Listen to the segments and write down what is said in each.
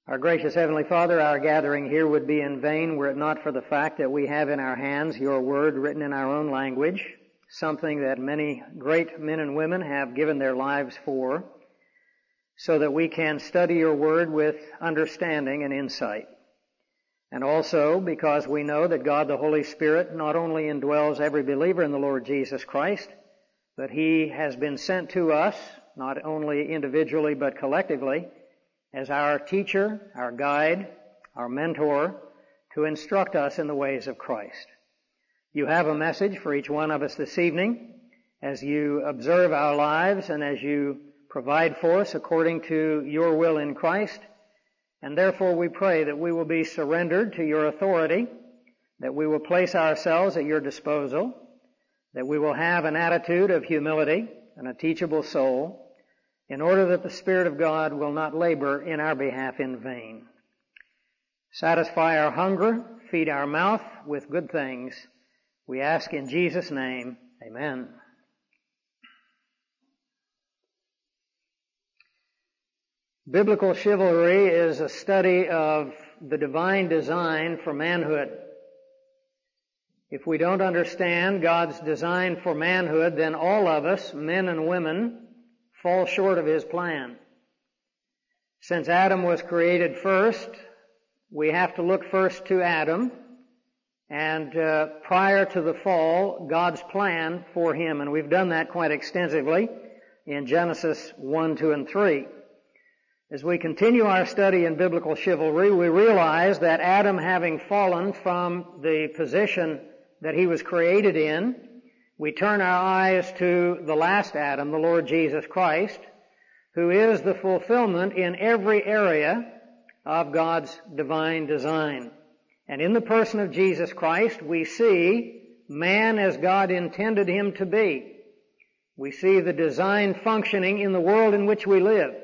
Our gracious Heavenly Father, our gathering here would be in vain were it not for the fact that we have in our hands your word written in our own language, something that many great men and women have given their lives for, so that we can study your word with understanding and insight. And also because we know that God the Holy Spirit not only indwells every believer in the Lord Jesus Christ, but He has been sent to us, not only individually but collectively, as our teacher, our guide, our mentor, to instruct us in the ways of Christ. You have a message for each one of us this evening as you observe our lives and as you provide for us according to your will in Christ. And therefore we pray that we will be surrendered to your authority, that we will place ourselves at your disposal, that we will have an attitude of humility and a teachable soul, in order that the Spirit of God will not labor in our behalf in vain. Satisfy our hunger, feed our mouth with good things. We ask in Jesus' name, amen. Biblical chivalry is a study of the divine design for manhood. If we don't understand God's design for manhood, then all of us, men and women, fall short of His plan. Since Adam was created first, we have to look first to Adam and prior to the fall, God's plan for him. And we've done that quite extensively in Genesis 1, 2, and 3. As we continue our study in biblical chivalry, we realize that Adam, having fallen from the position that he was created in, we turn our eyes to the last Adam, the Lord Jesus Christ, who is the fulfillment in every area of God's divine design. And in the person of Jesus Christ, we see man as God intended him to be. We see the design functioning in the world in which we live.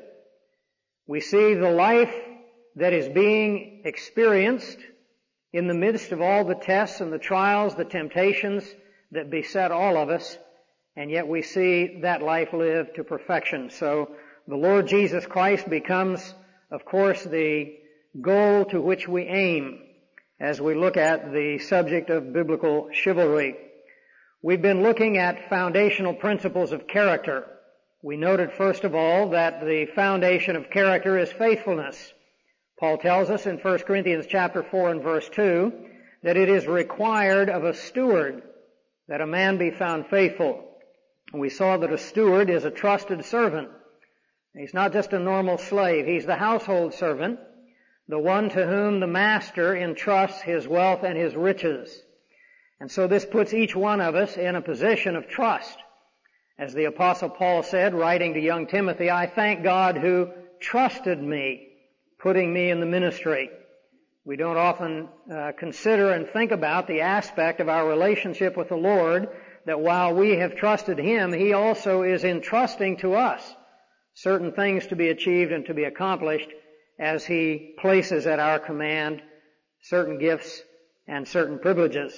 We see the life that is being experienced in the midst of all the tests and the trials, the temptations that beset all of us, and yet we see that life lived to perfection. So the Lord Jesus Christ becomes, of course, the goal to which we aim as we look at the subject of biblical chivalry. We've been looking at foundational principles of character. We noted, first of all, that the foundation of character is faithfulness. Paul tells us in 1 Corinthians chapter 4 and verse 2 that it is required of a steward that a man be found faithful. We saw that a steward is a trusted servant. He's not just a normal slave. He's the household servant, the one to whom the master entrusts his wealth and his riches. And so this puts each one of us in a position of trust. As the Apostle Paul said, writing to young Timothy, I thank God who trusted me, putting me in the ministry. We don't often consider and think about the aspect of our relationship with the Lord, that while we have trusted Him, He also is entrusting to us certain things to be achieved and to be accomplished as He places at our command certain gifts and certain privileges.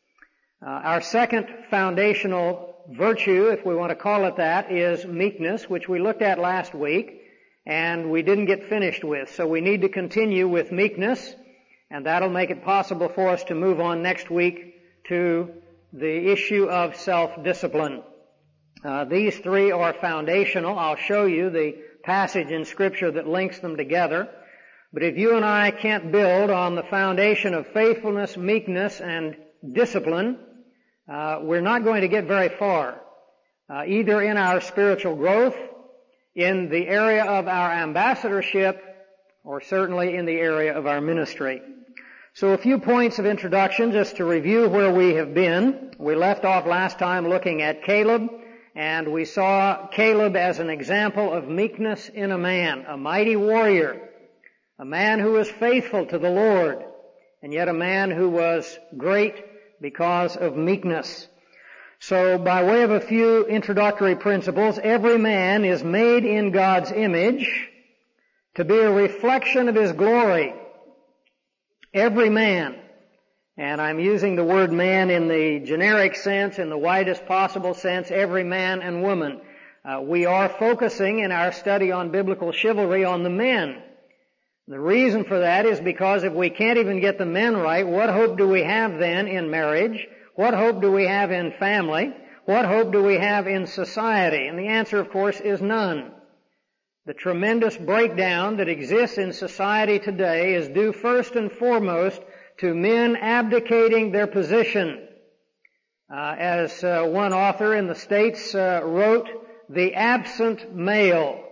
Our second foundational virtue, if we want to call it that, is meekness, which we looked at last week and we didn't get finished with. So we need to continue with meekness, and that'll make it possible for us to move on next week to the issue of self-discipline. These three are foundational. I'll show you the passage in Scripture that links them together. But if you and I can't build on the foundation of faithfulness, meekness, and discipline, we're not going to get very far, either in our spiritual growth, in the area of our ambassadorship, or certainly in the area of our ministry. So a few points of introduction just to review where we have been. We left off last time looking at Caleb, and we saw Caleb as an example of meekness in a man, a mighty warrior, a man who was faithful to the Lord, and yet a man who was great because of meekness. So by way of a few introductory principles, every man is made in God's image to be a reflection of His glory. Every man. And I'm using the word man in the generic sense, in the widest possible sense, every man and woman. We are focusing in our study on biblical chivalry on the men. The reason for that is because if we can't even get the men right, what hope do we have then in marriage? What hope do we have in family? What hope do we have in society? And the answer, of course, is none. The tremendous breakdown that exists in society today is due first and foremost to men abdicating their position. As one author in the States wrote, the absent male.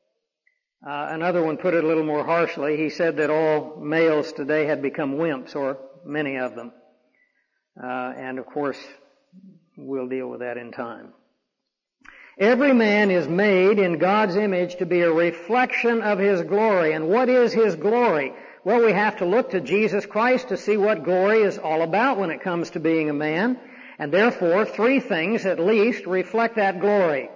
Another one put it a little more harshly. He said that all males today had become wimps, or many of them. And of course, we'll deal with that in time. Every man is made in God's image to be a reflection of His glory. And what is His glory? Well, we have to look to Jesus Christ to see what glory is all about when it comes to being a man. And therefore, three things at least reflect that glory.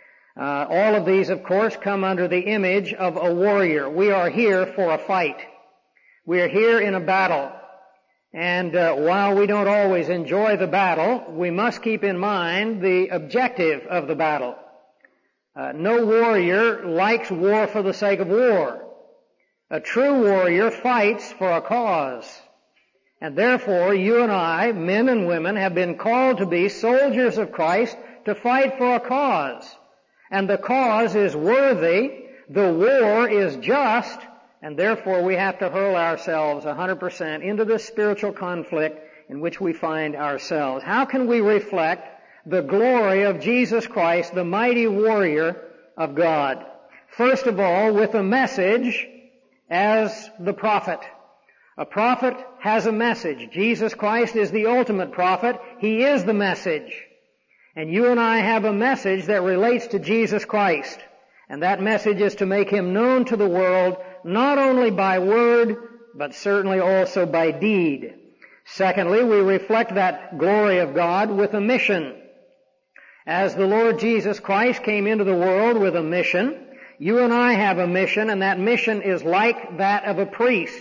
All of these, of course, come under the image of a warrior. We are here for a fight. We are here in a battle. And while we don't always enjoy the battle, we must keep in mind the objective of the battle. No warrior likes war for the sake of war. A true warrior fights for a cause. And therefore, you and I, men and women, have been called to be soldiers of Christ to fight for a cause. And the cause is worthy, the war is just, and therefore we have to hurl ourselves 100% into this spiritual conflict in which we find ourselves. How can we reflect the glory of Jesus Christ, the mighty warrior of God? First of all, with a message as the prophet. A prophet has a message. Jesus Christ is the ultimate prophet. He is the message. And you and I have a message that relates to Jesus Christ. And that message is to make Him known to the world, not only by word, but certainly also by deed. Secondly, we reflect that glory of God with a mission. As the Lord Jesus Christ came into the world with a mission, you and I have a mission, and that mission is like that of a priest.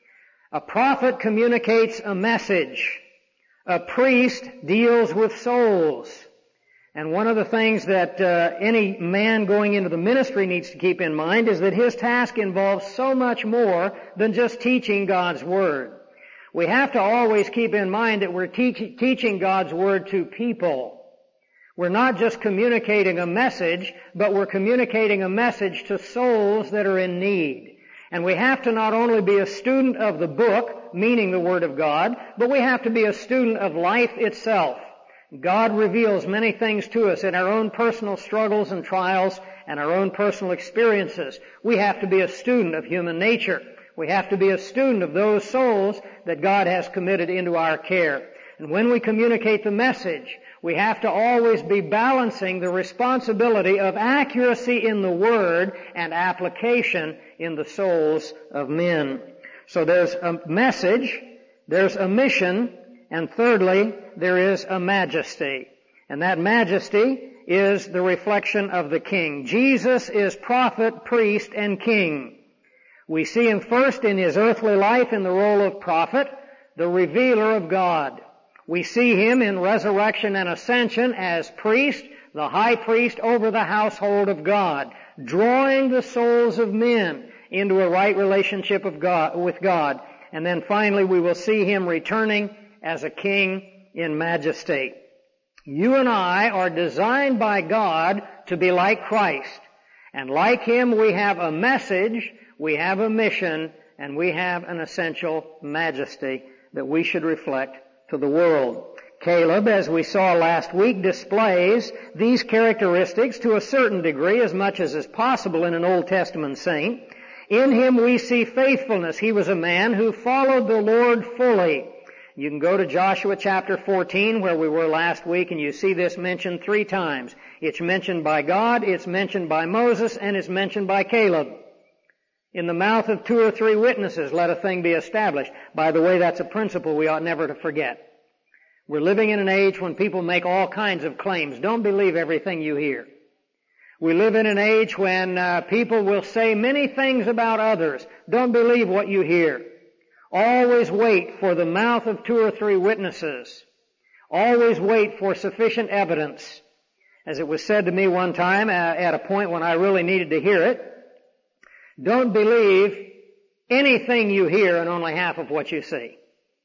A prophet communicates a message. A priest deals with souls. And one of the things that any man going into the ministry needs to keep in mind is that his task involves so much more than just teaching God's Word. We have to always keep in mind that we're teaching God's Word to people. We're not just communicating a message, but we're communicating a message to souls that are in need. And we have to not only be a student of the book, meaning the Word of God, but we have to be a student of life itself. God reveals many things to us in our own personal struggles and trials and our own personal experiences. We have to be a student of human nature. We have to be a student of those souls that God has committed into our care. And when we communicate the message, we have to always be balancing the responsibility of accuracy in the Word and application in the souls of men. So there's a message, there's a mission, and thirdly, there is a majesty. And that majesty is the reflection of the King. Jesus is prophet, priest, and king. We see Him first in His earthly life in the role of prophet, the revealer of God. We see Him in resurrection and ascension as priest, the high priest over the household of God, drawing the souls of men into a right relationship with God. And then finally we will see Him returning as a king in majesty. You and I are designed by God to be like Christ. And like Him, we have a message, we have a mission, and we have an essential majesty that we should reflect to the world. Caleb, as we saw last week, displays these characteristics to a certain degree, as much as is possible in an Old Testament saint. In him we see faithfulness. He was a man who followed the Lord fully. You can go to Joshua chapter 14 where we were last week and you see this mentioned 3 times. It's mentioned by God, it's mentioned by Moses, and it's mentioned by Caleb. In the mouth of 2 or 3 witnesses, let a thing be established. By the way, that's a principle we ought never to forget. We're living in an age when people make all kinds of claims. Don't believe everything you hear. We live in an age when people will say many things about others. Don't believe what you hear. Always wait for the mouth of 2 or 3 witnesses. Always wait for sufficient evidence. As it was said to me one time at a point when I really needed to hear it, don't believe anything you hear and only half of what you see.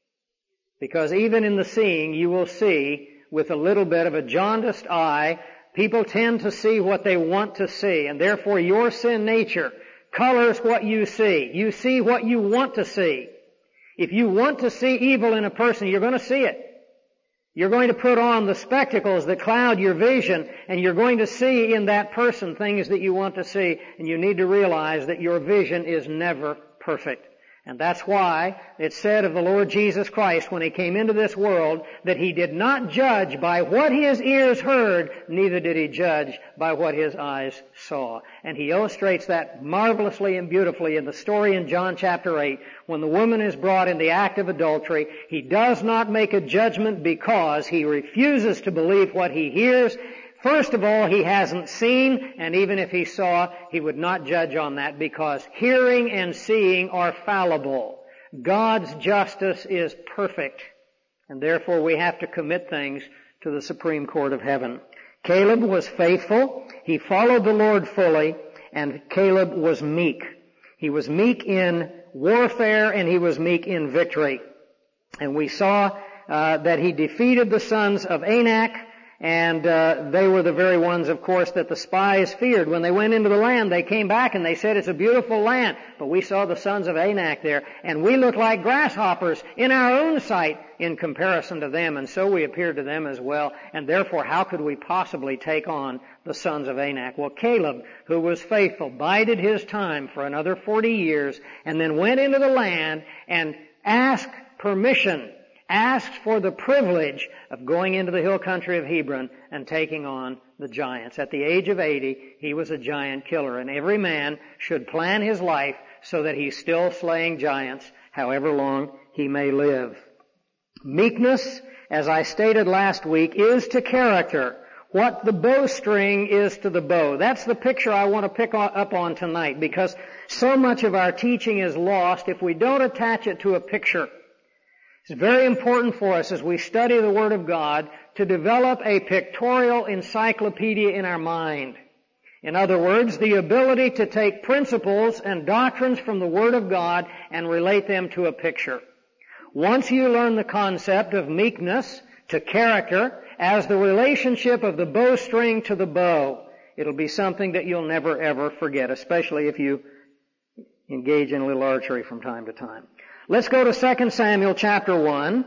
Because even in the seeing, you will see with a little bit of a jaundiced eye. People tend to see what they want to see, and therefore your sin nature colors what you see. You see what you want to see. If you want to see evil in a person, you're going to see it. You're going to put on the spectacles that cloud your vision, and you're going to see in that person things that you want to see, and you need to realize that your vision is never perfect. And that's why it's said of the Lord Jesus Christ when He came into this world that He did not judge by what His ears heard, neither did He judge by what His eyes saw. And He illustrates that marvelously and beautifully in the story in John chapter 8. When the woman is brought in the act of adultery, He does not make a judgment because He refuses to believe what He hears. First of all, He hasn't seen, and even if He saw, He would not judge on that because hearing and seeing are fallible. God's justice is perfect, and therefore we have to commit things to the Supreme Court of Heaven. Caleb was faithful. He followed the Lord fully, and Caleb was meek. He was meek in warfare, and he was meek in victory. And we saw that he defeated the sons of Anak, and they were the very ones, of course, that the spies feared. When they went into the land, they came back and they said, it's a beautiful land. But we saw the sons of Anak there, and we look like grasshoppers in our own sight in comparison to them, and so we appeared to them as well. And therefore, how could we possibly take on the sons of Anak? Well, Caleb, who was faithful, bided his time for another 40 years, and then went into the land and asked permission, asked for the privilege of going into the hill country of Hebron and taking on the giants. At the age of 80, he was a giant killer, and every man should plan his life so that he's still slaying giants, however long he may live. Meekness, as I stated last week, is to character what the bowstring is to the bow. That's the picture I want to pick up on tonight, because so much of our teaching is lost if we don't attach it to a picture. It's very important for us as we study the Word of God to develop a pictorial encyclopedia in our mind. In other words, the ability to take principles and doctrines from the Word of God and relate them to a picture. Once you learn the concept of meekness to character as the relationship of the bowstring to the bow, it'll be something that you'll never ever forget, especially if you engage in a little archery from time to time. Let's go to 2 Samuel chapter 1,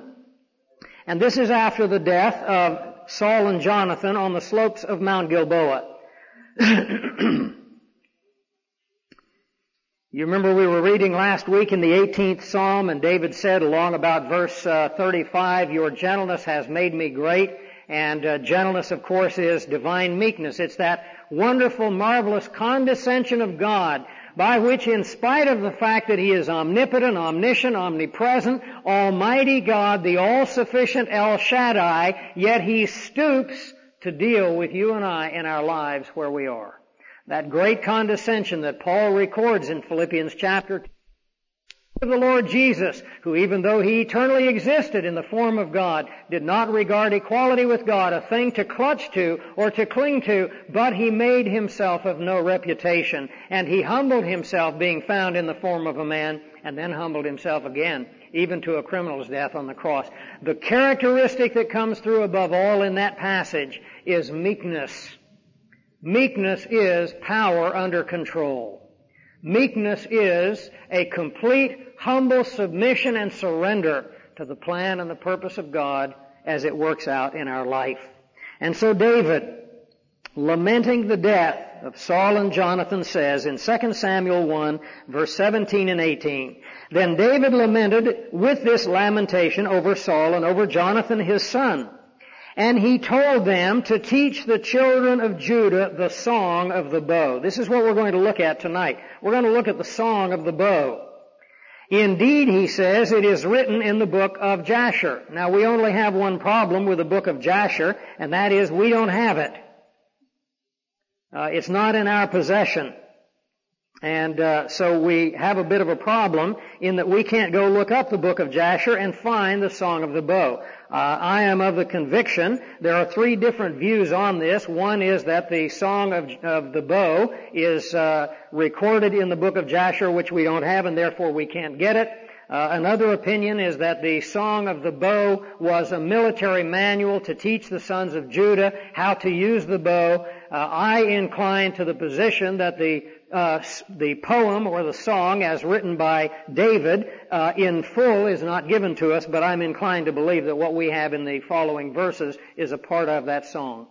and this is after the death of Saul and Jonathan on the slopes of Mount Gilboa. You remember we were reading last week in the 18th Psalm, and David said along about verse 35, your gentleness has made me great. And gentleness, of course, is divine meekness. It's that wonderful, marvelous condescension of God by which, in spite of the fact that He is omnipotent, omniscient, omnipresent, Almighty God, the all-sufficient El Shaddai, yet He stoops to deal with you and I in our lives where we are. That great condescension that Paul records in Philippians chapter 2 of the Lord Jesus, who even though He eternally existed in the form of God, did not regard equality with God a thing to clutch to or to cling to, but He made Himself of no reputation, and He humbled Himself, being found in the form of a man, and then humbled Himself again, even to a criminal's death on the cross. The characteristic that comes through above all in that passage is meekness. Meekness is power under control. Meekness is a complete, humble submission and surrender to the plan and the purpose of God as it works out in our life. And so David, lamenting the death of Saul and Jonathan, says in 2 Samuel 1, verse 17 and 18, then David lamented with this lamentation over Saul and over Jonathan his son. And he told them to teach the children of Judah the song of the bow. This is what we're going to look at tonight. We're going to look at the song of the bow. Indeed, he says, it is written in the book of Jasher. Now, we only have one problem with the book of Jasher, and that is we don't have it. It's not in our possession. And so we have a bit of a problem in that we can't go look up the book of Jasher and find the Song of the Bow. I am of the conviction there are three different views on this. One is that the Song of the Bow is recorded in the book of Jasher, which we don't have, and therefore we can't get it. Another opinion is that the Song of the Bow was a military manual to teach the sons of Judah how to use the bow. I incline to the position that the poem or the song as written by David in full is not given to us, but I'm inclined to believe that what we have in the following verses is a part of that song.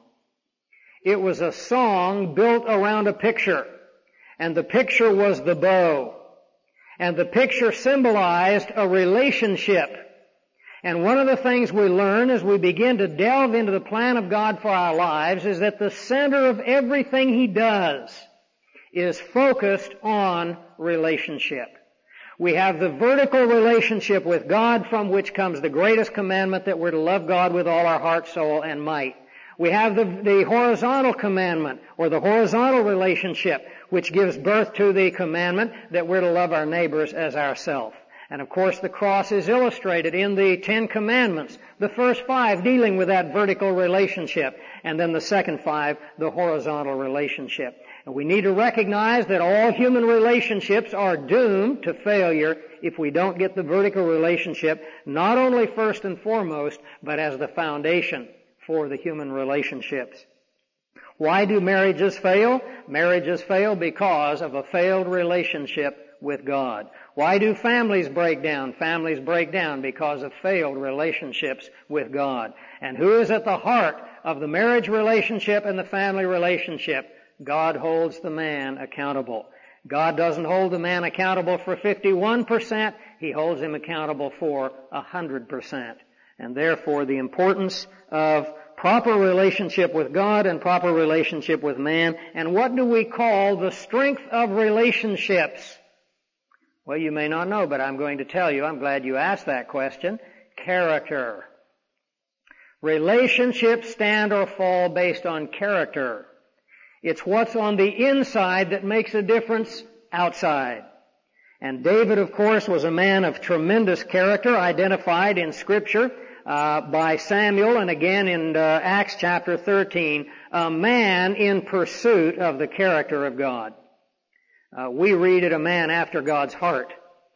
It was a song built around a picture, and the picture was the bow. And the picture symbolized a relationship. And one of the things we learn as we begin to delve into the plan of God for our lives is that the center of everything He does is focused on relationship. We have the vertical relationship with God, from which comes the greatest commandment, that we're to love God with all our heart, soul, and might. We have the horizontal commandment, or the horizontal relationship, which gives birth to the commandment that we're to love our neighbors as ourselves. And of course the cross is illustrated in the 10 Commandments, the first 5 dealing with that vertical relationship, and then the second 5, the horizontal relationship. And we need to recognize that all human relationships are doomed to failure if we don't get the vertical relationship, not only first and foremost, but as the foundation for the human relationships. Why do marriages fail? Marriages fail because of a failed relationship with God. Why do families break down? Families break down because of failed relationships with God. And who is at the heart of the marriage relationship and the family relationship? God holds the man accountable. God doesn't hold the man accountable for 51%. He holds him accountable for 100%. And therefore the importance of proper relationship with God and proper relationship with man. And what do we call the strength of relationships? Well, you may not know, but I'm going to tell you. I'm glad you asked that question. Character. Relationships stand or fall based on character. It's what's on the inside that makes a difference outside. And David, of course, was a man of tremendous character, identified in Scripture by Samuel and again in Acts chapter 13, a man in pursuit of the character of God. We read it a man after God's heart.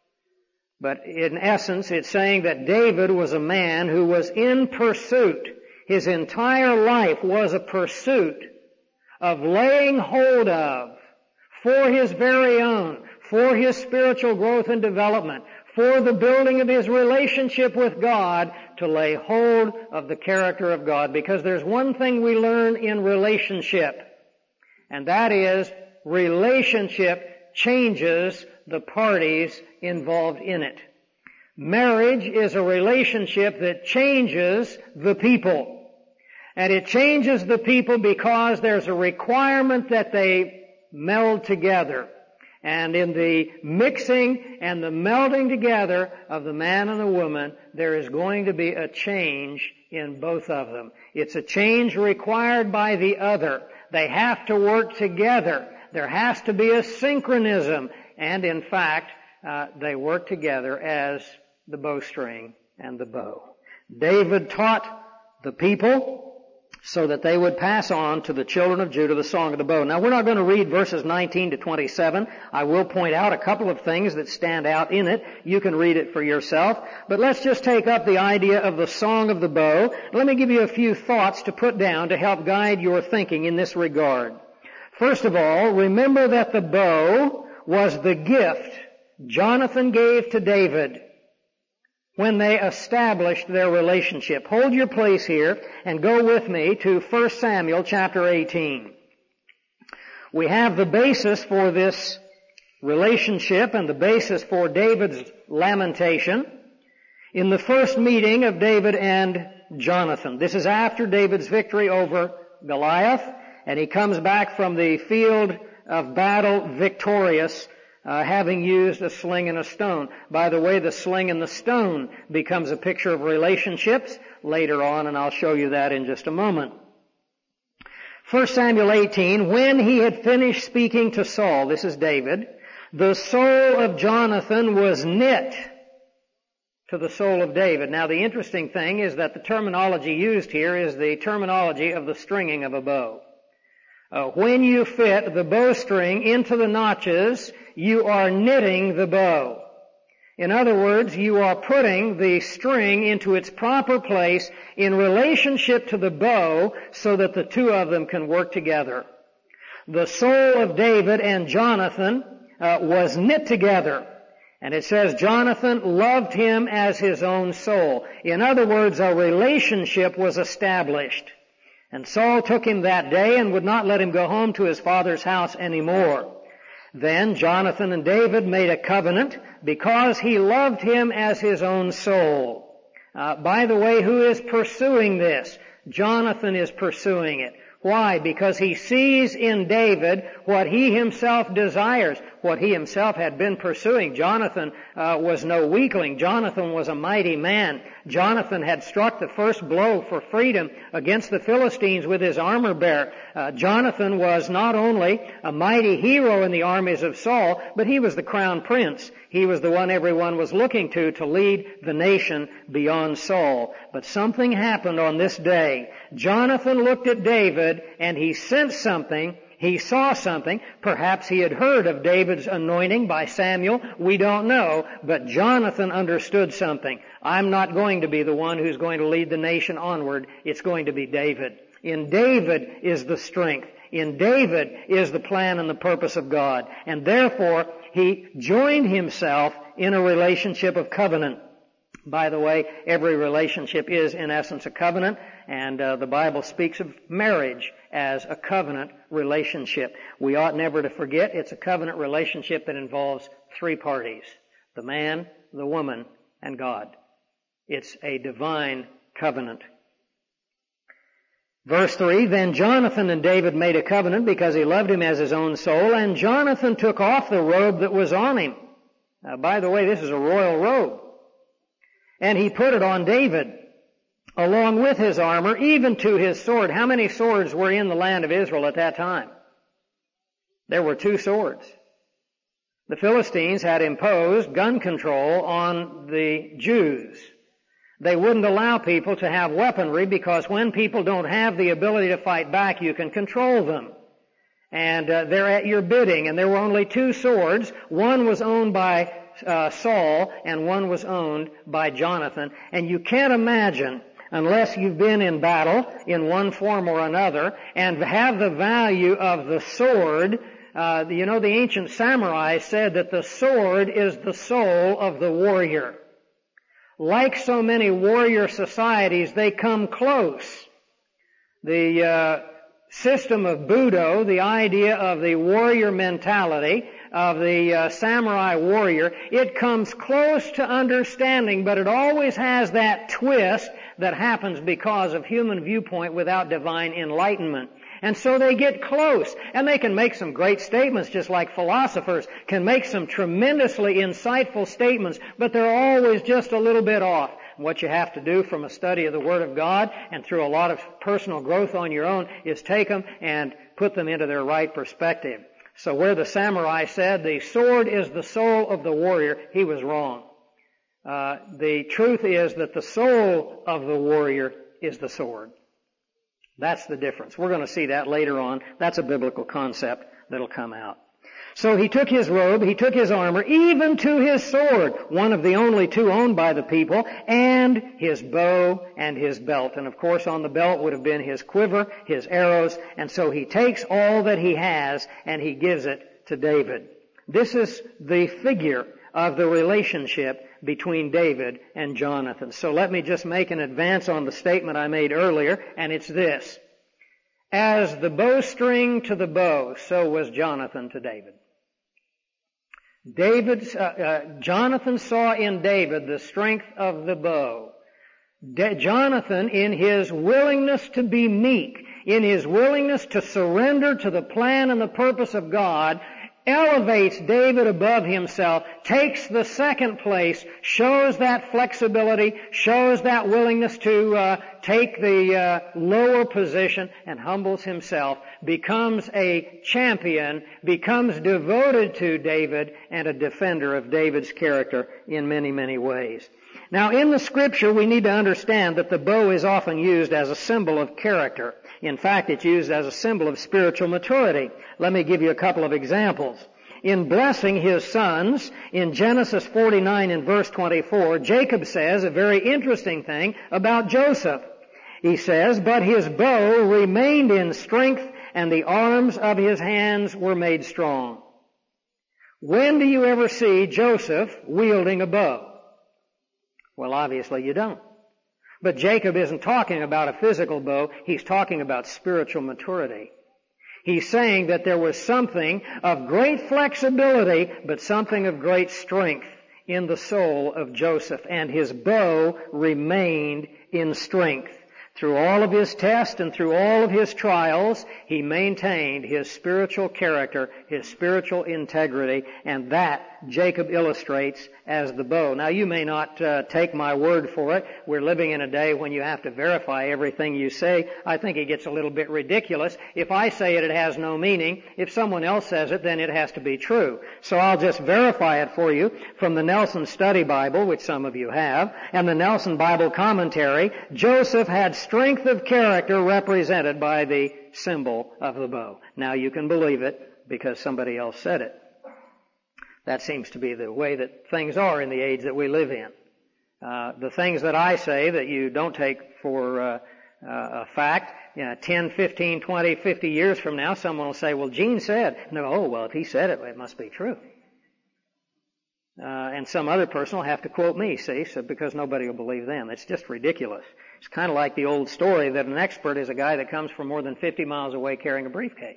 But in essence, it's saying that David was a man who was in pursuit. His entire life was a pursuit of laying hold of, for his very own, for his spiritual growth and development, for the building of his relationship with God, to lay hold of the character of God. Because there's one thing we learn in relationship, and that is relationship changes the parties involved in it. Marriage is a relationship that changes the people. And it changes the people because there's a requirement that they meld together. And in the mixing and the melding together of the man and the woman, there is going to be a change in both of them. It's a change required by the other. They have to work together. There has to be a synchronism. And in fact, they work together as the bowstring and the bow. David taught the people so that they would pass on to the children of Judah the song of the bow. Now, we're not going to read verses 19 to 27. I will point out a couple of things that stand out in it. You can read it for yourself. But let's just take up the idea of the song of the bow. Let me give you a few thoughts to put down to help guide your thinking in this regard. First of all, remember that the bow was the gift Jonathan gave to David when they established their relationship. Hold your place here and go with me to 1 Samuel chapter 18. We have the basis for this relationship and the basis for David's lamentation in the first meeting of David and Jonathan. This is after David's victory over Goliath, and he comes back from the field of battle victorious, having used a sling and a stone. By the way, the sling and the stone becomes a picture of relationships later on, and I'll show you that in just a moment. 1 Samuel 18, when he had finished speaking to Saul, this is David, The soul of Jonathan was knit to the soul of David. Now the interesting thing is that the terminology used here is the terminology of the stringing of a bow. When you fit the bowstring into the notches, you are knitting the bow. In other words, you are putting the string into its proper place in relationship to the bow so that the two of them can work together. The soul of David and Jonathan was knit together. And it says Jonathan loved him as his own soul. In other words, a relationship was established. And Saul took him that day and would not let him go home to his father's house anymore. Then Jonathan and David made a covenant because he loved him as his own soul. By the way, who is pursuing this? Jonathan is pursuing it. Why? Because he sees in David what he himself desires, what he himself had been pursuing. Jonathan was no weakling. Jonathan was a mighty man. Jonathan had struck the first blow for freedom against the Philistines with his armor bearer. Jonathan was not only a mighty hero in the armies of Saul, but he was the crown prince. He was the one everyone was looking to lead the nation beyond Saul. But something happened on this day. Jonathan looked at David and he sensed something. He saw something. Perhaps he had heard of David's anointing by Samuel. We don't know. But Jonathan understood something. I'm not going to be the one who's going to lead the nation onward. It's going to be David. In David is the strength. In David is the plan and the purpose of God. And therefore, he joined himself in a relationship of covenant. By the way, every relationship is in essence a covenant, and the Bible speaks of marriage as a covenant relationship. We ought never to forget it's a covenant relationship that involves three parties: the man, the woman, and God. It's a divine covenant. Verse 3, then Jonathan and David made a covenant because he loved him as his own soul, and Jonathan took off the robe that was on him. By the way, this is a royal robe. And he put it on David, along with his armor, even to his sword. How many swords were in the land of Israel at that time? There were 2 swords. The Philistines had imposed gun control on the Jews. They wouldn't allow people to have weaponry because when people don't have the ability to fight back, you can control them. And they're at your bidding. And there were only 2 swords. One was owned by Saul, and one was owned by Jonathan. And you can't imagine, unless you've been in battle in one form or another, and have the value of the sword. The ancient samurai said that the sword is the soul of the warrior. Like so many warrior societies, they come close. The system of Budo, the idea of the warrior mentality, of the samurai warrior, it comes close to understanding, but it always has that twist that happens because of human viewpoint without divine enlightenment. And so they get close, and they can make some great statements, just like philosophers can make some tremendously insightful statements, but they're always just a little bit off. What you have to do from a study of the Word of God and through a lot of personal growth on your own is take them and put them into their right perspective. So where the samurai said the sword is the soul of the warrior, he was wrong. The truth is that the soul of the warrior is the sword. That's the difference. We're going to see that later on. That's a biblical concept that'll come out. So he took his robe, he took his armor, even to his sword, one of the only 2 owned by the people, and his bow and his belt. And of course on the belt would have been his quiver, his arrows, and so he takes all that he has and he gives it to David. This is the figure of the relationship between David and Jonathan. So let me just make an advance on the statement I made earlier, and it's this. As the bowstring to the bow, so was Jonathan to David. Jonathan saw in David the strength of the bow. Jonathan, in his willingness to be meek, in his willingness to surrender to the plan and the purpose of God, elevates David above himself, takes the second place, shows that flexibility, shows that willingness to take the lower position, and humbles himself, becomes a champion, becomes devoted to David, and a defender of David's character in many, many ways. Now, in the Scripture, we need to understand that the bow is often used as a symbol of character. In fact, it's used as a symbol of spiritual maturity. Let me give you a couple of examples. In blessing his sons, in Genesis 49 and verse 24, Jacob says a very interesting thing about Joseph. He says, "But his bow remained in strength, and the arms of his hands were made strong." When do you ever see Joseph wielding a bow? Well, obviously you don't. But Jacob isn't talking about a physical bow. He's talking about spiritual maturity. He's saying that there was something of great flexibility, but something of great strength in the soul of Joseph, and his bow remained in strength. Through all of his tests and through all of his trials, he maintained his spiritual character, his spiritual integrity, and that Jacob illustrates as the bow. Now, you may not take my word for it. We're living in a day when you have to verify everything you say. I think it gets a little bit ridiculous. If I say it, it has no meaning. If someone else says it, then it has to be true. So I'll just verify it for you from the Nelson Study Bible, which some of you have, and the Nelson Bible Commentary. Joseph had strength of character represented by the symbol of the bow. Now, you can believe it because somebody else said it. That seems to be the way that things are in the age that we live in. The things that I say that you don't take for a fact, 10, 15, 20, 50 years from now, someone will say, well, Gene said. No, oh, well, if he said it, it must be true. And some other person will have to quote me, see, so because nobody will believe them. It's just ridiculous. It's kind of like the old story that an expert is a guy that comes from more than 50 miles away carrying a briefcase.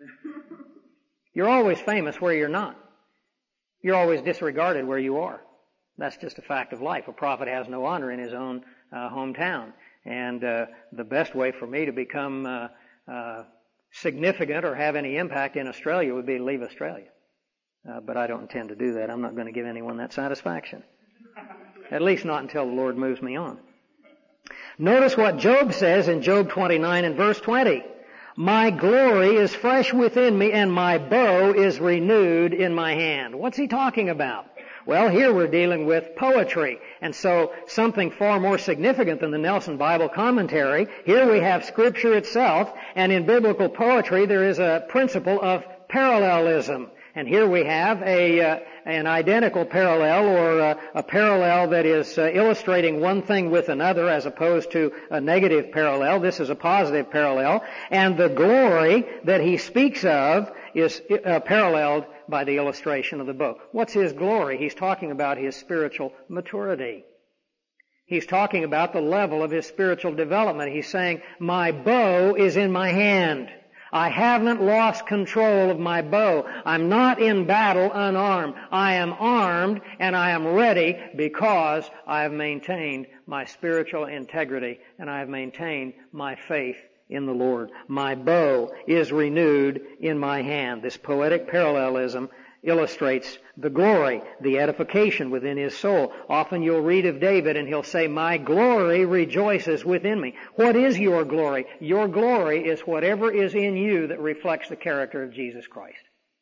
You're always famous where you're not. You're always disregarded where you are. That's just a fact of life. A prophet has no honor in his own hometown. And the best way for me to become significant or have any impact in Australia would be to leave Australia. But I don't intend to do that. I'm not going to give anyone that satisfaction. At least not until the Lord moves me on. Notice what Job says in Job 29 and verse 20. My glory is fresh within me, and my bow is renewed in my hand. What's he talking about? Well, here we're dealing with poetry, and so something far more significant than the Nelson Bible Commentary. Here we have Scripture itself, and in biblical poetry there is a principle of parallelism. And here we have an identical parallel, or a parallel that is illustrating one thing with another as opposed to a negative parallel. This is a positive parallel. And the glory that he speaks of is paralleled by the illustration of the bow. What's his glory? He's talking about his spiritual maturity. He's talking about the level of his spiritual development. He's saying, my bow is in my hand. I haven't lost control of my bow. I'm not in battle unarmed. I am armed and I am ready because I have maintained my spiritual integrity and I have maintained my faith in the Lord. My bow is renewed in my hand. This poetic parallelism illustrates the glory, the edification within his soul. Often you'll read of David and he'll say, my glory rejoices within me. What is your glory? Your glory is whatever is in you that reflects the character of Jesus Christ.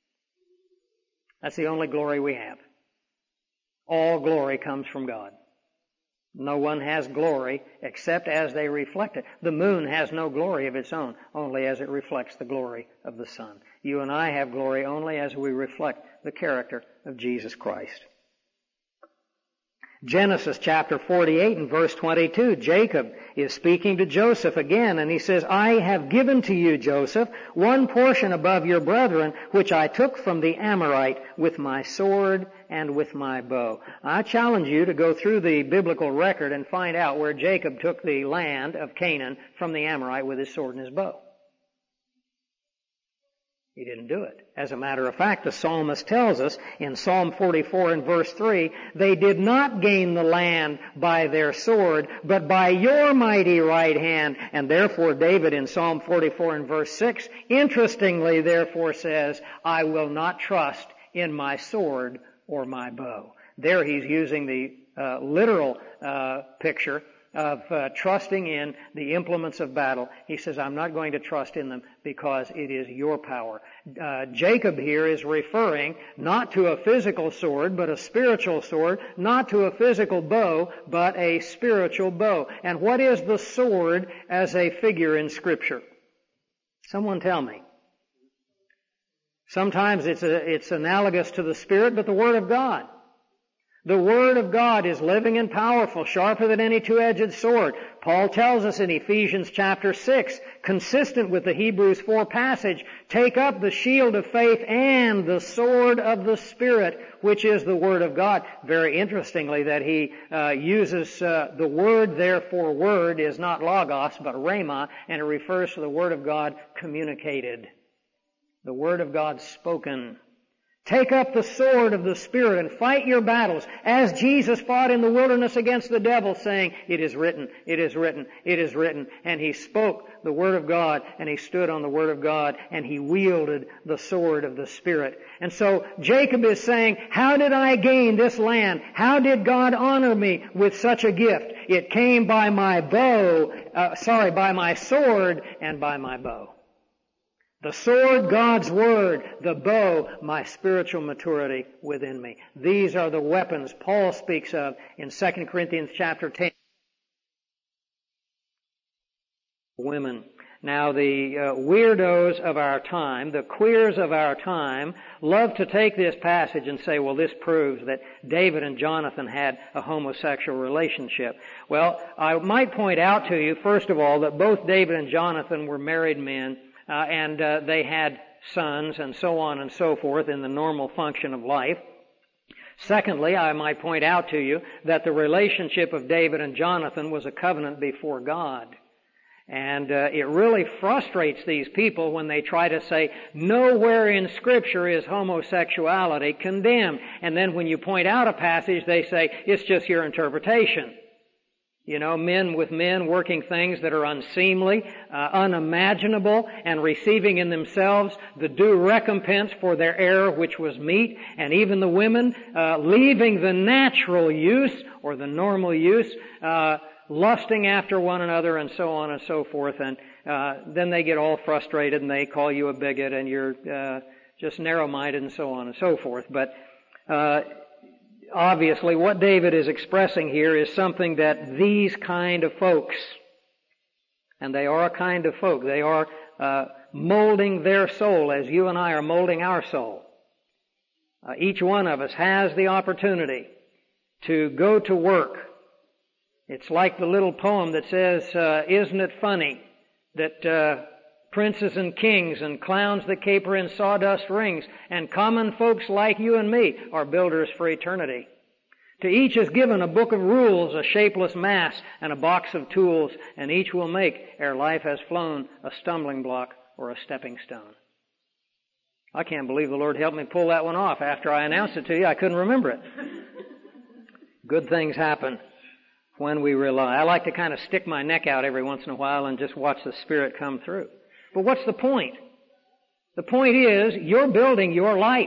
That's the only glory we have. All glory comes from God. No one has glory except as they reflect it. The moon has no glory of its own, only as it reflects the glory of the sun. You and I have glory only as we reflect the character of Jesus Christ. Genesis chapter 48 and verse 22, Jacob is speaking to Joseph again, and he says, I have given to you, Joseph, one portion above your brethren, which I took from the Amorite with my sword and with my bow. I challenge you to go through the biblical record and find out where Jacob took the land of Canaan from the Amorite with his sword and his bow. He didn't do it. As a matter of fact, the psalmist tells us in Psalm 44 and verse 3, they did not gain the land by their sword, but by your mighty right hand. And therefore David in Psalm 44 and verse 6, interestingly therefore says, I will not trust in my sword or my bow. There he's using the literal picture of trusting in the implements of battle. He says, I'm not going to trust in them because it is your power. Jacob here is referring not to a physical sword, but a spiritual sword, not to a physical bow, but a spiritual bow. And what is the sword as a figure in Scripture? Someone tell me. Sometimes it's analogous to the Spirit, but the Word of God. The Word of God is living and powerful, sharper than any two-edged sword. Paul tells us in Ephesians chapter 6, consistent with the Hebrews 4 passage, take up the shield of faith and the sword of the Spirit, which is the Word of God. Very interestingly that he uses the word there for word is not logos, but rhema, and it refers to the Word of God communicated. The Word of God spoken. Take up the sword of the Spirit and fight your battles as Jesus fought in the wilderness against the devil, saying, it is written, it is written, it is written. And he spoke the Word of God, and he stood on the Word of God, and he wielded the sword of the Spirit. And so Jacob is saying, how did I gain this land? How did God honor me with such a gift? It came by my by my sword and by my bow. The sword, God's Word. The bow, my spiritual maturity within me. These are the weapons Paul speaks of in 2 Corinthians chapter 10. Women. Now the weirdos of our time, the queers of our time, love to take this passage and say, well, this proves that David and Jonathan had a homosexual relationship. Well, I might point out to you, first of all, that both David and Jonathan were married men, and they had sons and so on and so forth in the normal function of life. Secondly, I might point out to you that the relationship of David and Jonathan was a covenant before God. And it really frustrates these people when they try to say, nowhere in Scripture is homosexuality condemned. And then when you point out a passage, they say, it's just your interpretation. You know, men with men working things that are unseemly, unimaginable, and receiving in themselves the due recompense for their error, which was meat. And even the women, leaving the natural use or the normal use, lusting after one another and so on and so forth. And then they get all frustrated and they call you a bigot and you're just narrow-minded and so on and so forth. But obviously, what David is expressing here is something that these kind of folks, and they are a kind of folk, they are molding their soul as you and I are molding our soul. Each one of us has the opportunity to go to work. It's like the little poem that says, isn't it funny that princes and kings and clowns that caper in sawdust rings and common folks like you and me are builders for eternity. To each is given a book of rules, a shapeless mass, and a box of tools, and each will make, ere life has flown, a stumbling block or a stepping stone. I can't believe the Lord helped me pull that one off. After I announced it to you, I couldn't remember it. Good things happen when we rely. I like to kind of stick my neck out every once in a while and just watch the Spirit come through. But what's the point? The point is, you're building your life.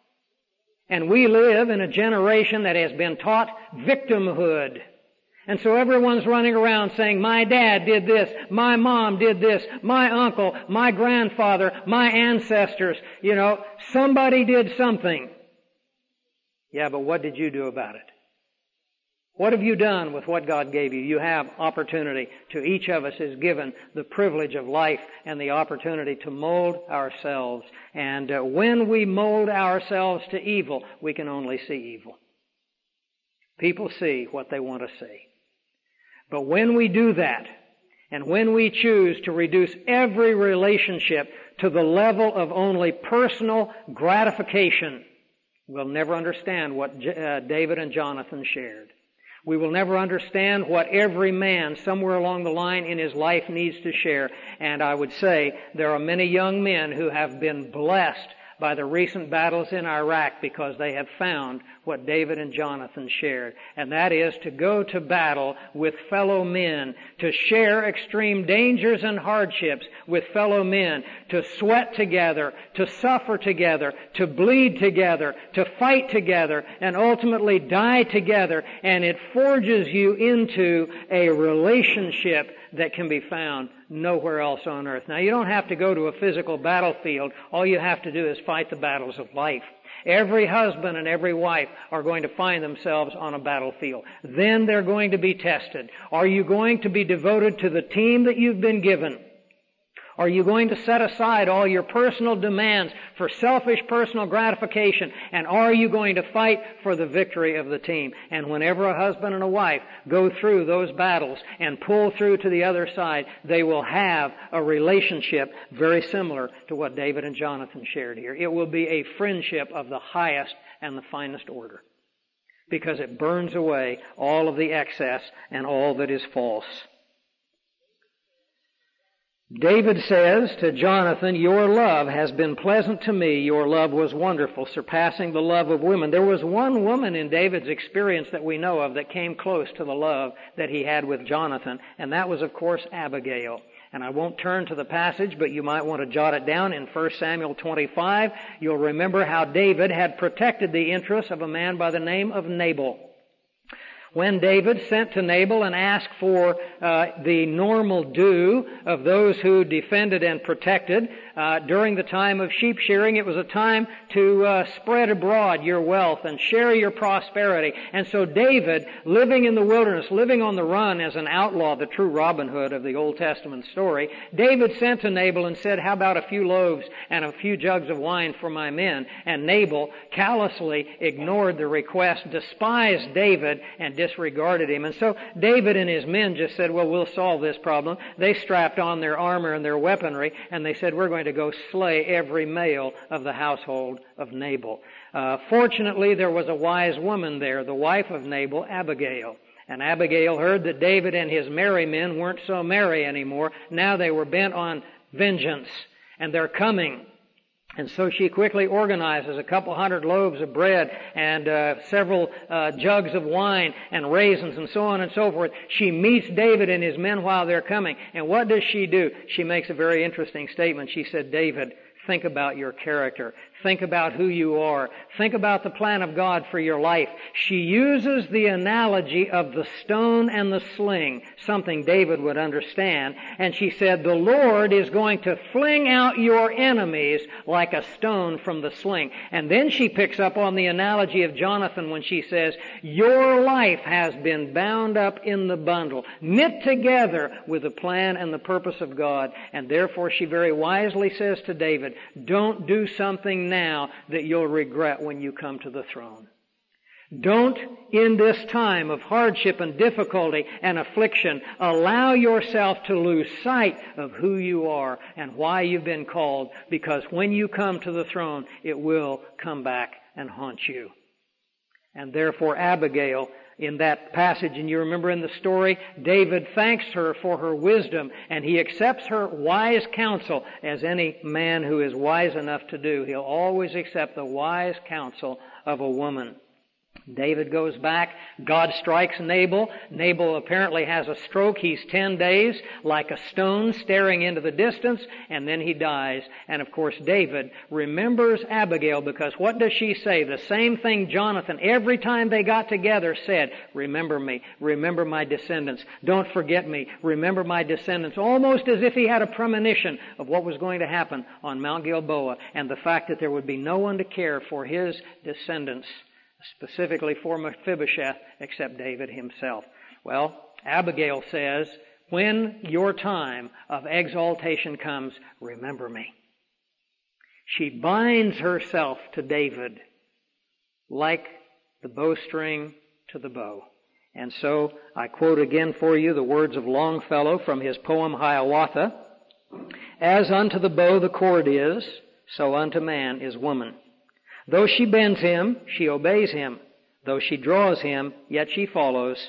And we live in a generation that has been taught victimhood. And so everyone's running around saying, my dad did this, my mom did this, my uncle, my grandfather, my ancestors. You know, somebody did something. Yeah, but what did you do about it? What have you done with what God gave you? You have opportunity. To each of us is given the privilege of life and the opportunity to mold ourselves. And when we mold ourselves to evil, we can only see evil. People see what they want to see. But when we do that, and when we choose to reduce every relationship to the level of only personal gratification, we'll never understand what David and Jonathan shared. We will never understand what every man somewhere along the line in his life needs to share. And I would say there are many young men who have been blessed by the recent battles in Iraq because they have found what David and Jonathan shared. And that is to go to battle with fellow men, to share extreme dangers and hardships with fellow men, to sweat together, to suffer together, to bleed together, to fight together, and ultimately die together. And it forges you into a relationship that can be found nowhere else on earth. Now, you don't have to go to a physical battlefield. All you have to do is fight the battles of life. Every husband and every wife are going to find themselves on a battlefield. Then they're going to be tested. Are you going to be devoted to the team that you've been given? Are you going to set aside all your personal demands for selfish personal gratification? And are you going to fight for the victory of the team? And whenever a husband and a wife go through those battles and pull through to the other side, they will have a relationship very similar to what David and Jonathan shared here. It will be a friendship of the highest and the finest order, because it burns away all of the excess and all that is false. David says to Jonathan, "Your love has been pleasant to me. Your love was wonderful, surpassing the love of women." There was one woman in David's experience that we know of that came close to the love that he had with Jonathan, and that was, of course, Abigail. And I won't turn to the passage, but you might want to jot it down in 1 Samuel 25. You'll remember how David had protected the interests of a man by the name of Nabal. When David sent to Nabal and asked for the normal due of those who defended and protected, during the time of sheep shearing, it was a time to spread abroad your wealth and share your prosperity. And so David, living in the wilderness, living on the run as an outlaw, the true Robin Hood of the Old Testament story, David sent to Nabal and said, "How about a few loaves and a few jugs of wine for my men?" And Nabal callously ignored the request, despised David, and disregarded him. And so David and his men just said, "Well, we'll solve this problem." They strapped on their armor and their weaponry, and they said, "We're going to go slay every male of the household of Nabal." Fortunately, there was a wise woman there, the wife of Nabal, Abigail. And Abigail heard that David and his merry men weren't so merry anymore. Now they were bent on vengeance, and they're coming. And so she quickly organizes a couple hundred loaves of bread and several jugs of wine and raisins and so on and so forth. She meets David and his men while they're coming. And what does she do? She makes a very interesting statement. She said, "David, think about your character. Think about who you are. Think about the plan of God for your life." She uses the analogy of the stone and the sling, something David would understand. And she said, "The Lord is going to fling out your enemies like a stone from the sling." And then she picks up on the analogy of Jonathan when she says, "Your life has been bound up in the bundle, knit together with the plan and the purpose of God." And therefore she very wisely says to David, "Don't do something now that you'll regret when you come to the throne. Don't, in this time of hardship and difficulty and affliction, allow yourself to lose sight of who you are and why you've been called, because when you come to the throne, it will come back and haunt you." And therefore Abigail, in that passage, and you remember in the story, David thanks her for her wisdom, and he accepts her wise counsel, as any man who is wise enough to do. He'll always accept the wise counsel of a woman. David goes back. God strikes Nabal. Nabal apparently has a stroke. He's 10 days like a stone staring into the distance, and then he dies. And of course David remembers Abigail, because what does she say? The same thing Jonathan, every time they got together, said, "Remember me. Remember my descendants. Don't forget me. Remember my descendants." Almost as if he had a premonition of what was going to happen on Mount Gilboa, and the fact that there would be no one to care for his descendants, specifically for Mephibosheth, except David himself. Well, Abigail says, when your time of exaltation comes, remember me. She binds herself to David like the bowstring to the bow. And so I quote again for you the words of Longfellow from his poem Hiawatha. "As unto the bow the cord is, so unto man is woman. Though she bends him, she obeys him. Though she draws him, yet she follows.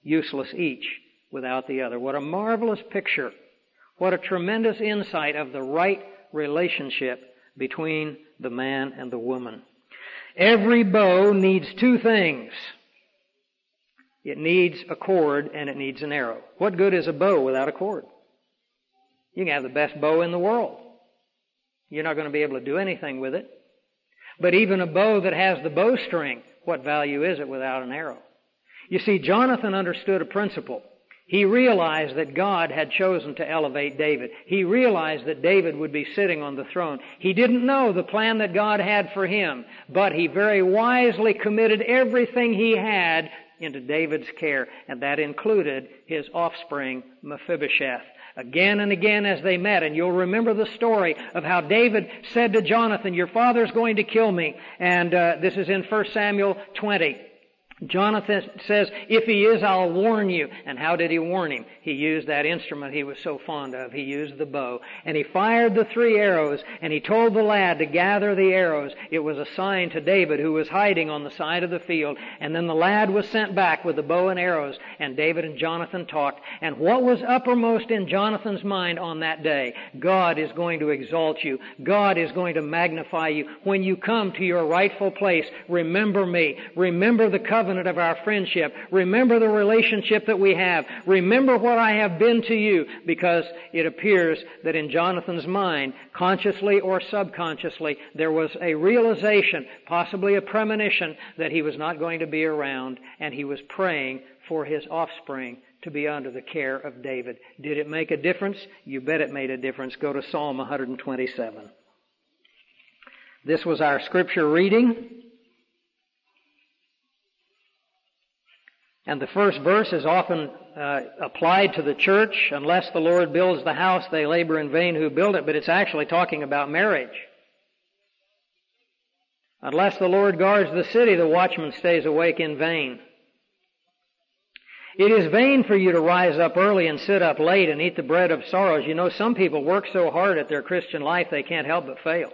useless each without the other. What a marvelous picture. What a tremendous insight of the right relationship between the man and the woman. Every bow needs two things. It needs a cord and it needs an arrow. What good is a bow without a cord? You can have the best bow in the world. You're not going to be able to do anything with it. But even a bow that has the bowstring, what value is it without an arrow? You see, Jonathan understood a principle. He realized that God had chosen to elevate David. He realized that David would be sitting on the throne. He didn't know the plan that God had for him, but he very wisely committed everything he had into David's care, and that included his offspring, Mephibosheth. Again and again as they met, and you'll remember the story of how David said to Jonathan, "Your father's going to kill me." And this is in 1 Samuel 20. Jonathan says, "If he is, I'll warn you." And how did he warn him? He used that instrument he was so fond of. He used the bow. And he fired the 3 arrows, and he told the lad to gather the arrows. It was a sign to David, who was hiding on the side of the field. And then the lad was sent back with the bow and arrows, and David and Jonathan talked. And what was uppermost in Jonathan's mind on that day? God is going to exalt you. God is going to magnify you. When you come to your rightful place, remember me. Remember the covenant of our friendship. Remember the relationship that we have. Remember what I have been to you, because it appears that in Jonathan's mind, consciously or subconsciously, there was a realization, possibly a premonition, that he was not going to be around, and he was praying for his offspring to be under the care of David. Did it make a difference? You bet it made a difference. Go to Psalm 127. This was our scripture reading. And the first verse is often applied to the church. Unless the Lord builds the house, they labor in vain who build it. But it's actually talking about marriage. Unless the Lord guards the city, the watchman stays awake in vain. It is vain for you to rise up early and sit up late and eat the bread of sorrows. You know, some people work so hard at their Christian life they can't help but fail.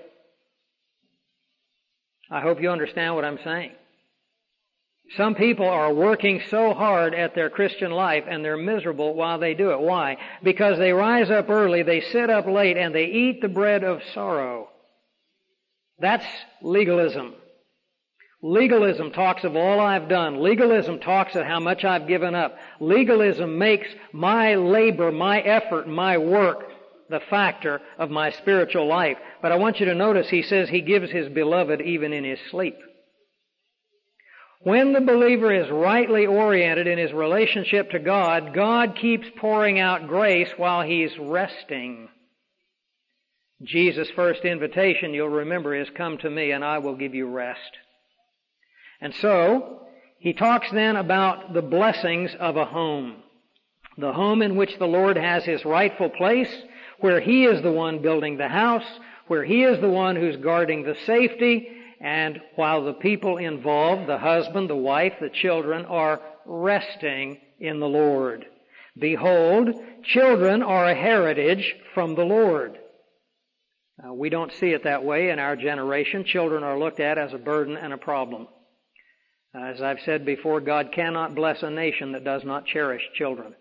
I hope you understand what I'm saying. Some people are working so hard at their Christian life and they're miserable while they do it. Why? Because they rise up early, they sit up late, and they eat the bread of sorrow. That's legalism. Legalism talks of all I've done. Legalism talks of how much I've given up. Legalism makes my labor, my effort, my work the factor of my spiritual life. But I want you to notice he says he gives his beloved even in his sleep. When the believer is rightly oriented in his relationship to God, God keeps pouring out grace while he's resting. Jesus' first invitation, you'll remember, is "Come to me and I will give you rest." And so, he talks then about the blessings of a home. The home in which the Lord has his rightful place, where he is the one building the house, where he is the one who's guarding the safety, and while the people involved, the husband, the wife, the children, are resting in the Lord. Behold, children are a heritage from the Lord. We don't see it that way in our generation. Children are looked at as a burden and a problem. As I've said before, God cannot bless a nation that does not cherish children.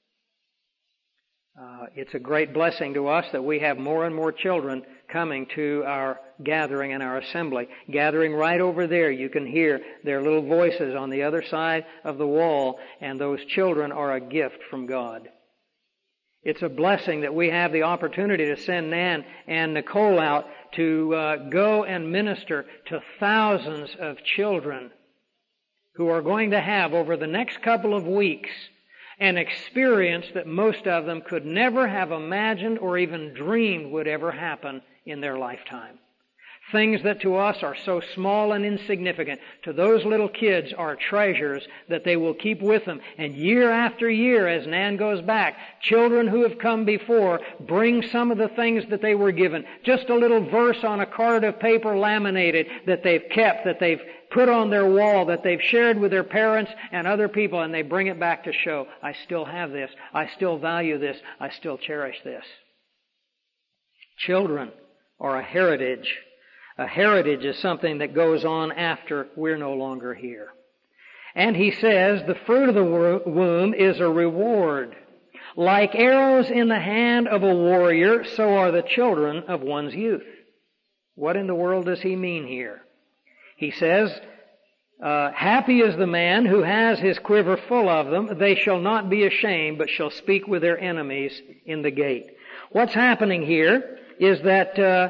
It's a great blessing to us that we have more and more children coming to our gathering and our assembly. Gathering right over there, you can hear their little voices on the other side of the wall, and those children are a gift from God. It's a blessing that we have the opportunity to send Nan and Nicole out to go and minister to thousands of children who are going to have over the next couple of weeks an experience that most of them could never have imagined or even dreamed would ever happen in their lifetime. Things that to us are so small and insignificant, to those little kids are treasures that they will keep with them. And year after year, as Nan goes back, children who have come before bring some of the things that they were given. Just a little verse on a card of paper laminated that they've kept, that they've put on their wall, that they've shared with their parents and other people, and they bring it back to show, I still have this, I still value this, I still cherish this. Children are a heritage. A heritage is something that goes on after we're no longer here. And he says, the fruit of the womb is a reward. Like arrows in the hand of a warrior, so are the children of one's youth. What in the world does he mean here? He says, happy is the man who has his quiver full of them. They shall not be ashamed, but shall speak with their enemies in the gate. What's happening here is that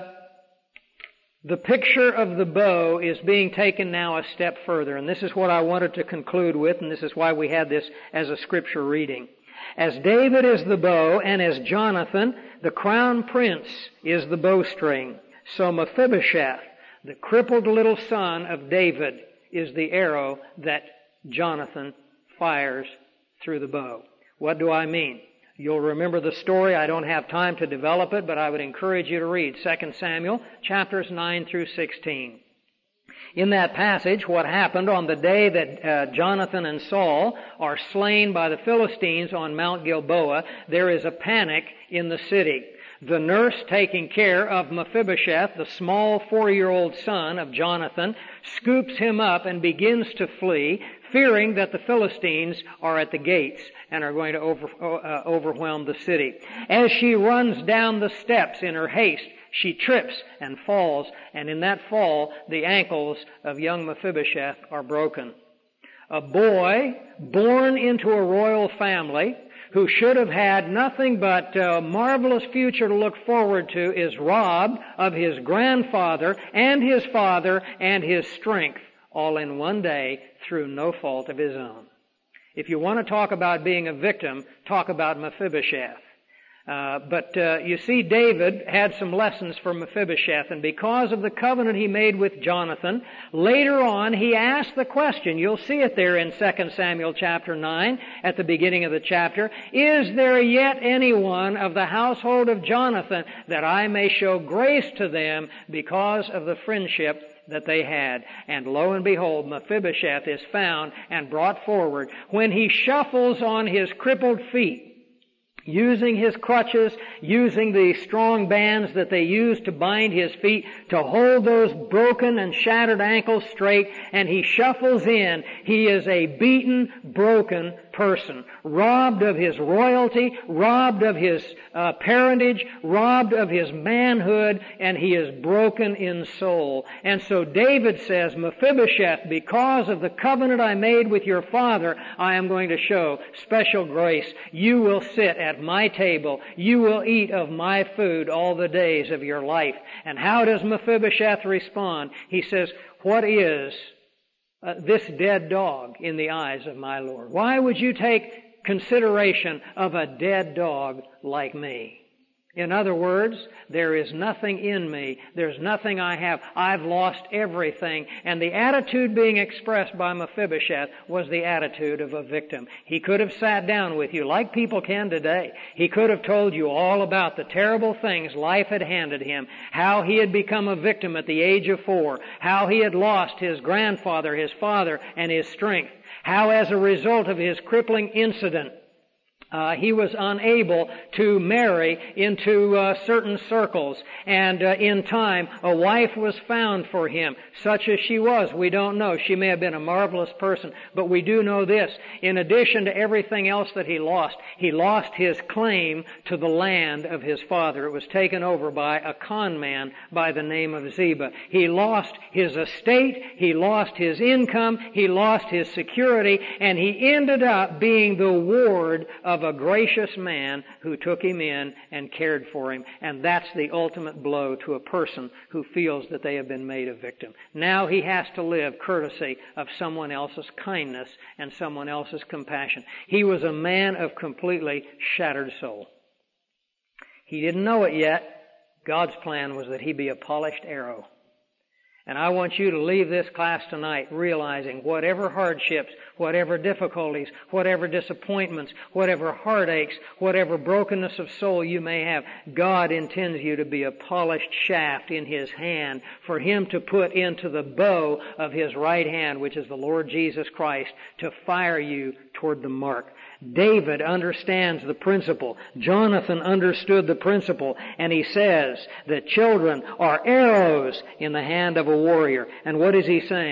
the picture of the bow is being taken now a step further. And this is what I wanted to conclude with, and this is why we had this as a scripture reading. As David is the bow, and as Jonathan, the crown prince, is the bowstring, so Mephibosheth, the crippled little son of David, is the arrow that Jonathan fires through the bow. What do I mean? You'll remember the story. I don't have time to develop it, but I would encourage you to read 2 Samuel chapters 9 through 16. In that passage, what happened on the day that Jonathan and Saul are slain by the Philistines on Mount Gilboa, there is a panic in the city. The nurse taking care of Mephibosheth, the small 4-year-old son of Jonathan, scoops him up and begins to flee, fearing that the Philistines are at the gates and are going to overwhelm the city. As she runs down the steps in her haste, she trips and falls, and in that fall, the ankles of young Mephibosheth are broken. A boy born into a royal family, who should have had nothing but a marvelous future to look forward to, is robbed of his grandfather and his father and his strength, all in one day through no fault of his own. If you want to talk about being a victim, talk about Mephibosheth. But you see, David had some lessons for Mephibosheth, and because of the covenant he made with Jonathan, later on he asked the question, you'll see it there in 2 Samuel chapter 9, at the beginning of the chapter, is there yet anyone of the household of Jonathan that I may show grace to them because of the friendship that they had? And lo and behold, Mephibosheth is found and brought forward. When he shuffles on his crippled feet, using his crutches, using the strong bands that they used to bind his feet to hold those broken and shattered ankles straight, and he shuffles in. He is a beaten, broken person, robbed of his royalty, robbed of his parentage, robbed of his manhood, and he is broken in soul. And so David says, Mephibosheth, because of the covenant I made with your father, I am going to show special grace. You will sit at my table. You will eat of my food all the days of your life. And how does Mephibosheth respond? He says, what is this dead dog in the eyes of my Lord? Why would you take consideration of a dead dog like me? In other words, there is nothing in me. There's nothing I have. I've lost everything. And the attitude being expressed by Mephibosheth was the attitude of a victim. He could have sat down with you like people can today. He could have told you all about the terrible things life had handed him, how he had become a victim at the age of 4, how he had lost his grandfather, his father, and his strength, how as a result of his crippling incident, he was unable to marry into certain circles, and in time a wife was found for him. Such as she was, we don't know. She may have been a marvelous person, but we do know this. In addition to everything else that he lost his claim to the land of his father. It was taken over by a con man by the name of Ziba. He lost his estate, he lost his income, he lost his security, and he ended up being the ward of a gracious man who took him in and cared for him. And that's the ultimate blow to a person who feels that they have been made a victim. Now he has to live courtesy of someone else's kindness and someone else's compassion. He was a man of completely shattered soul. He didn't know it yet. God's plan was that he be a polished arrow. And I want you to leave this class tonight realizing whatever hardships, whatever difficulties, whatever disappointments, whatever heartaches, whatever brokenness of soul you may have, God intends you to be a polished shaft in His hand for Him to put into the bow of His right hand, which is the Lord Jesus Christ, to fire you toward the mark. David understands the principle. Jonathan understood the principle. And he says that children are arrows in the hand of a warrior. And what is he saying?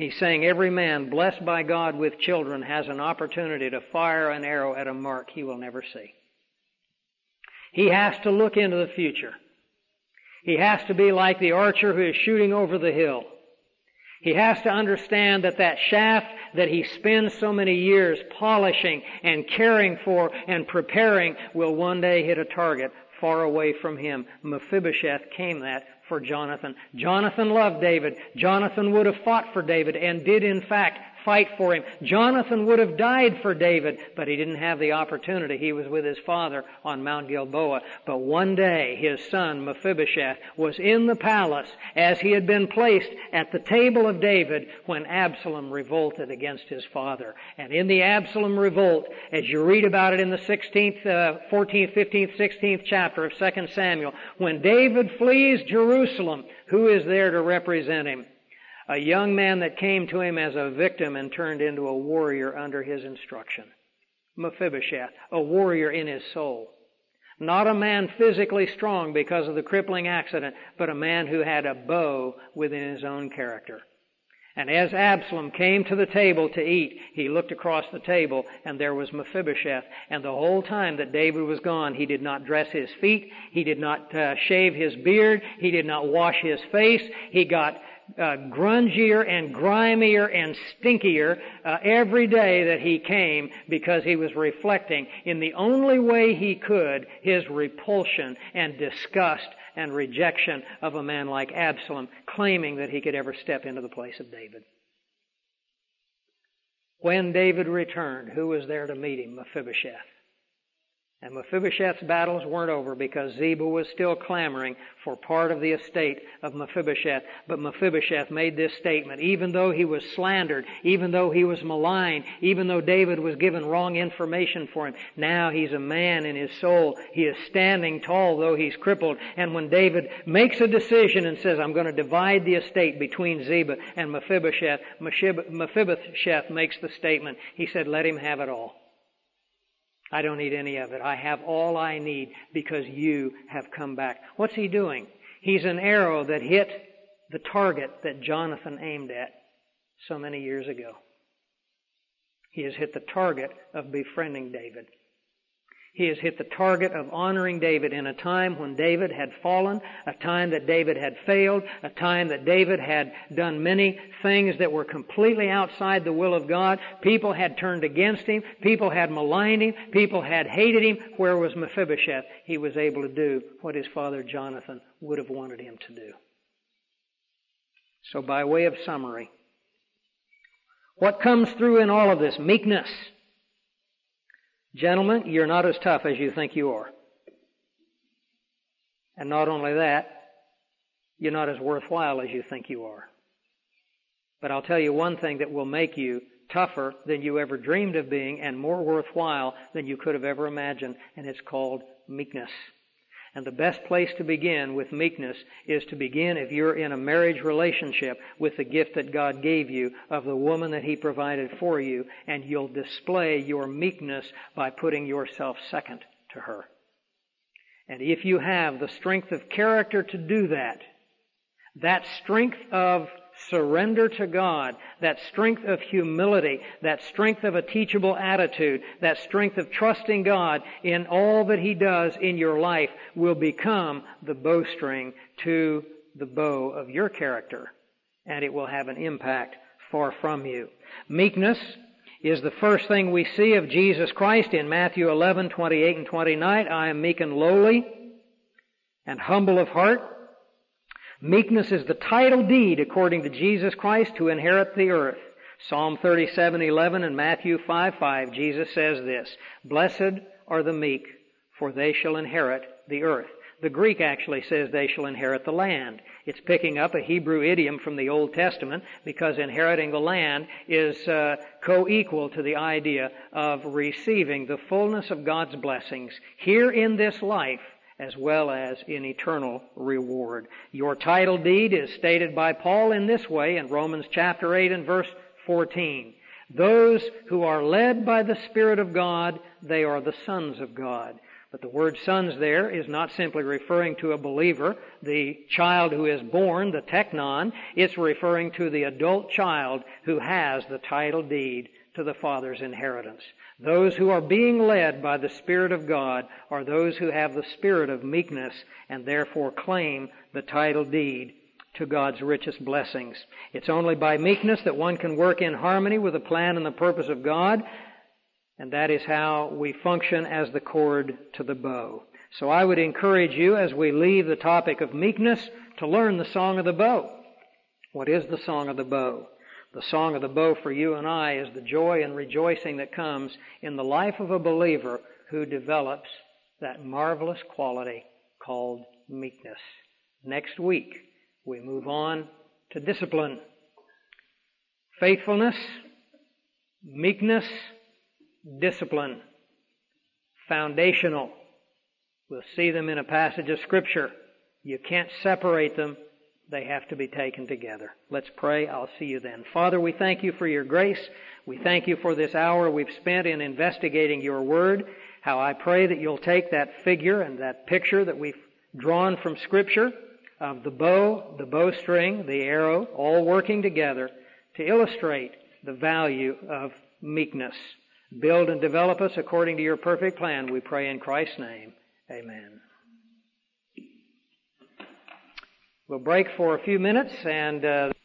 He's saying every man blessed by God with children has an opportunity to fire an arrow at a mark he will never see. He has to look into the future. He has to be like the archer who is shooting over the hill. He has to understand that that shaft that he spends so many years polishing and caring for and preparing will one day hit a target far away from him. Mephibosheth came that for Jonathan. Jonathan loved David. Jonathan would have fought for David and did in fact fight for him. Jonathan would have died for David, but he didn't have the opportunity. He was with his father on Mount Gilboa. But one day his son Mephibosheth was in the palace as he had been placed at the table of David when Absalom revolted against his father. And in the Absalom revolt, as you read about it in the 14th, 15th, 16th chapter of 2 Samuel, when David flees Jerusalem, who is there to represent him? A young man that came to him as a victim and turned into a warrior under his instruction. Mephibosheth, a warrior in his soul. Not a man physically strong because of the crippling accident, but a man who had a bow within his own character. And as Absalom came to the table to eat, he looked across the table and there was Mephibosheth. And the whole time that David was gone, he did not dress his feet. He did not shave his beard. He did not wash his face. He got grungier and grimier and stinkier every day that he came because he was reflecting in the only way he could his repulsion and disgust and rejection of a man like Absalom, claiming that he could ever step into the place of David. When David returned, who was there to meet him? Mephibosheth. And Mephibosheth's battles weren't over because Ziba was still clamoring for part of the estate of Mephibosheth. But Mephibosheth made this statement, even though he was slandered, even though he was maligned, even though David was given wrong information for him, now he's a man in his soul. He is standing tall though he's crippled. And when David makes a decision and says, I'm going to divide the estate between Ziba and Mephibosheth, Mephibosheth makes the statement. He said, let him have it all. I don't need any of it. I have all I need because you have come back. What's he doing? He's an arrow that hit the target that Jonathan aimed at so many years ago. He has hit the target of befriending David. He has hit the target of honoring David in a time when David had fallen, a time that David had failed, a time that David had done many things that were completely outside the will of God. People had turned against him. People had maligned him. People had hated him. Where was Mephibosheth? He was able to do what his father Jonathan would have wanted him to do. So by way of summary, what comes through in all of this? Meekness. Gentlemen, you're not as tough as you think you are. And not only that, you're not as worthwhile as you think you are. But I'll tell you one thing that will make you tougher than you ever dreamed of being and more worthwhile than you could have ever imagined, and it's called meekness. And the best place to begin with meekness is to begin, if you're in a marriage relationship, with the gift that God gave you of the woman that He provided for you, and you'll display your meekness by putting yourself second to her. And if you have the strength of character to do that, that strength of surrender to God, that strength of humility, that strength of a teachable attitude, that strength of trusting God in all that He does in your life will become the bowstring to the bow of your character, and it will have an impact far from you. Meekness is the first thing we see of Jesus Christ in Matthew 11:28 and 29. I am meek and lowly and humble of heart. Meekness is the title deed, according to Jesus Christ, to inherit the earth. Psalm 37:11 and Matthew 5:5, Jesus says this, Blessed are the meek, for they shall inherit the earth. The Greek actually says they shall inherit the land. It's picking up a Hebrew idiom from the Old Testament because inheriting the land is co-equal to the idea of receiving the fullness of God's blessings here in this life, as well as in eternal reward. Your title deed is stated by Paul in this way in Romans chapter 8 and verse 14. Those who are led by the Spirit of God, they are the sons of God. But the word sons there is not simply referring to a believer, the child who is born, the teknon. It's referring to the adult child who has the title deed to the Father's inheritance. Those who are being led by the Spirit of God are those who have the spirit of meekness and therefore claim the title deed to God's richest blessings. It's only by meekness that one can work in harmony with the plan and the purpose of God, and that is how we function as the cord to the bow. So I would encourage you, as we leave the topic of meekness, to learn the song of the bow. What is the song of the bow? The song of the bow for you and I is the joy and rejoicing that comes in the life of a believer who develops that marvelous quality called meekness. Next week, we move on to discipline. Faithfulness, meekness, discipline. Foundational. We'll see them in a passage of Scripture. You can't separate them. They have to be taken together. Let's pray. I'll see you then. Father, we thank you for your grace. We thank you for this hour we've spent in investigating your word. How I pray that you'll take that figure and that picture that we've drawn from Scripture of the bow, the bowstring, the arrow, all working together to illustrate the value of meekness. Build and develop us according to your perfect plan, we pray in Christ's name. Amen. We'll break for a few minutes and